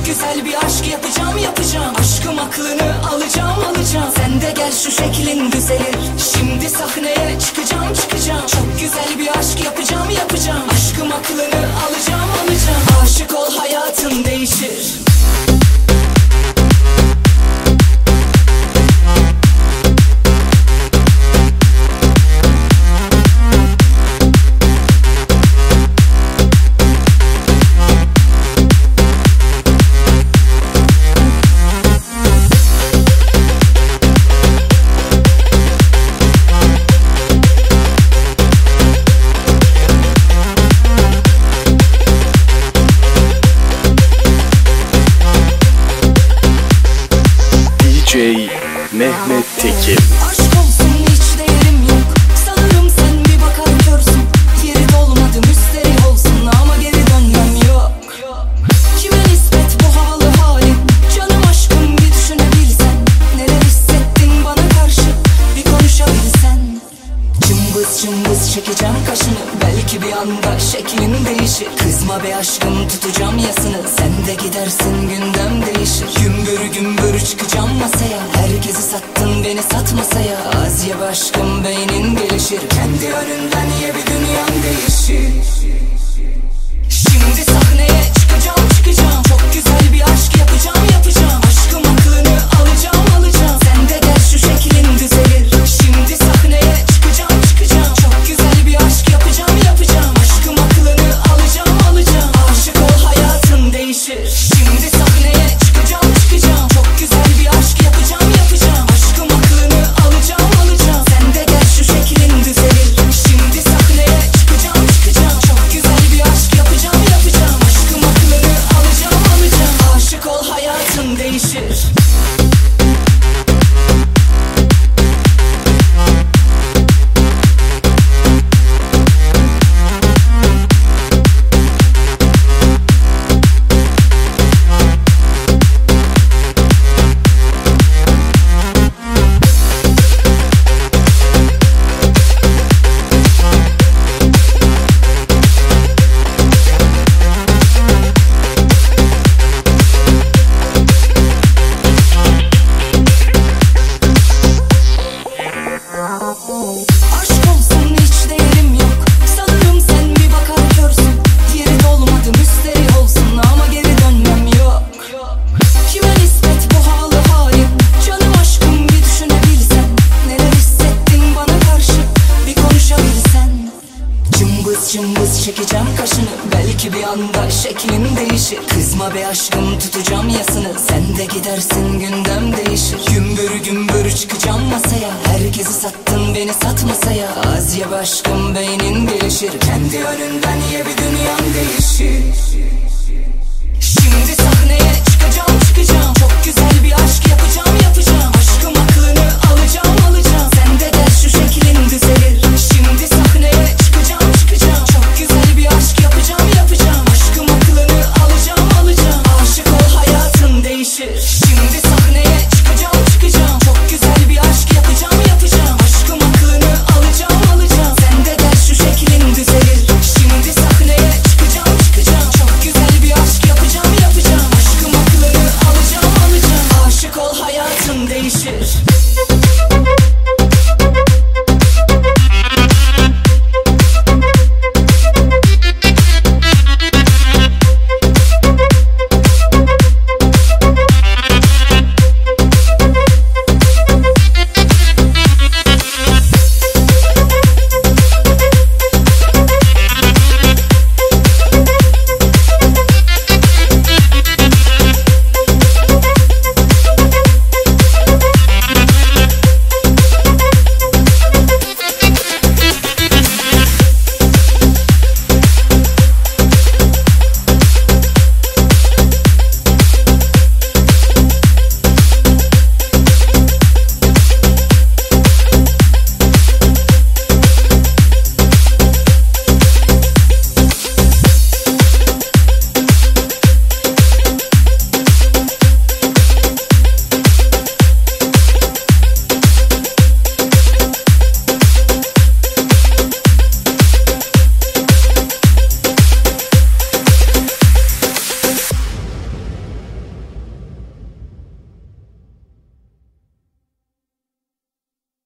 güzel bir aşk yapacağım yapacağım. Aşkım aklını alacağım alacağım. Sen de gel şu şeklin düzelir. Şimdi sahneye çıkacağım çıkacağım. Çok güzel bir aşk yapacağım yapacağım. Aşkım aklını alacağım alacağım. Aşık ol hayatın değişir. Mehmet Tekin. Aşk olsun hiç değerim yok. Sanırım sen bir bakar görsün. Yeri dolmadı müsteri olsun ama geri dönmem yok. Kime nispet bu havalı halin? Canım aşkım bir düşünebilsen. Neler hissettin bana karşı bir konuşabilsen. Cımbız cımbız çekeceğim kaşını. Belki bir anda şeklin değişir. Kızma be aşkım tutacağım yasını. Sen de gidersin gündem değişir. Gümbür gümbür çıkacağım masaya. Herkesi sattın beni satmasaya. Az ye be aşkım beynin gelişir. Kendi önünden ye bir dünyan değişir. Şimdi sahneye çıkacağım çıkacağım. Çok güzel bir aşk yapacağım yapacağım. Aşkım aklını alacağım alacağım. Sen de gel şu şeklin düzelir. Şimdi sahneye çıkacağım çıkacağım. Çok güzel bir aşk yapacağım yapacağım. Aşkım aklını alacağım alacağım. Aşık ol hayatın değişir. Şimdi sahneye çıkacağım çıkacağım. Çok güzel bir aşk yapacağım yapacağım. Aşkım aklını alacağım alacağım. Sen de gel şu şeklin düzelir. Şimdi sahneye çıkacağım çıkacağım. Çok güzel bir aşk yapacağım yapacağım. Aşkım aklını alacağım alacağım. Aşık ol hayatın değişir. Aşk olsun hiç değerim yok. Sanırım sen bir bakar görsün. Yeri dolmadı müsteri olsun ama geri dönmem yok. Kime nispet bu havalı halin? Canım aşkım bir düşünebilsen. Neler hissettin bana karşı bir konuşabilsen. Cımbız cımbız çekeceğim kaşını. Belki bir anda şeklin değişir. Kızma be aşkım tutacağım yasını. Sen de gidersin gündem değişir. Gümbür gümbür çıkacağım masaya. Herkesi sattın beni satmasaya. Az ye be aşkım beynin gelişir. Kendi önünden ye bir dünyan değişir. Şimdi sahneye çıkacağım çıkacağım.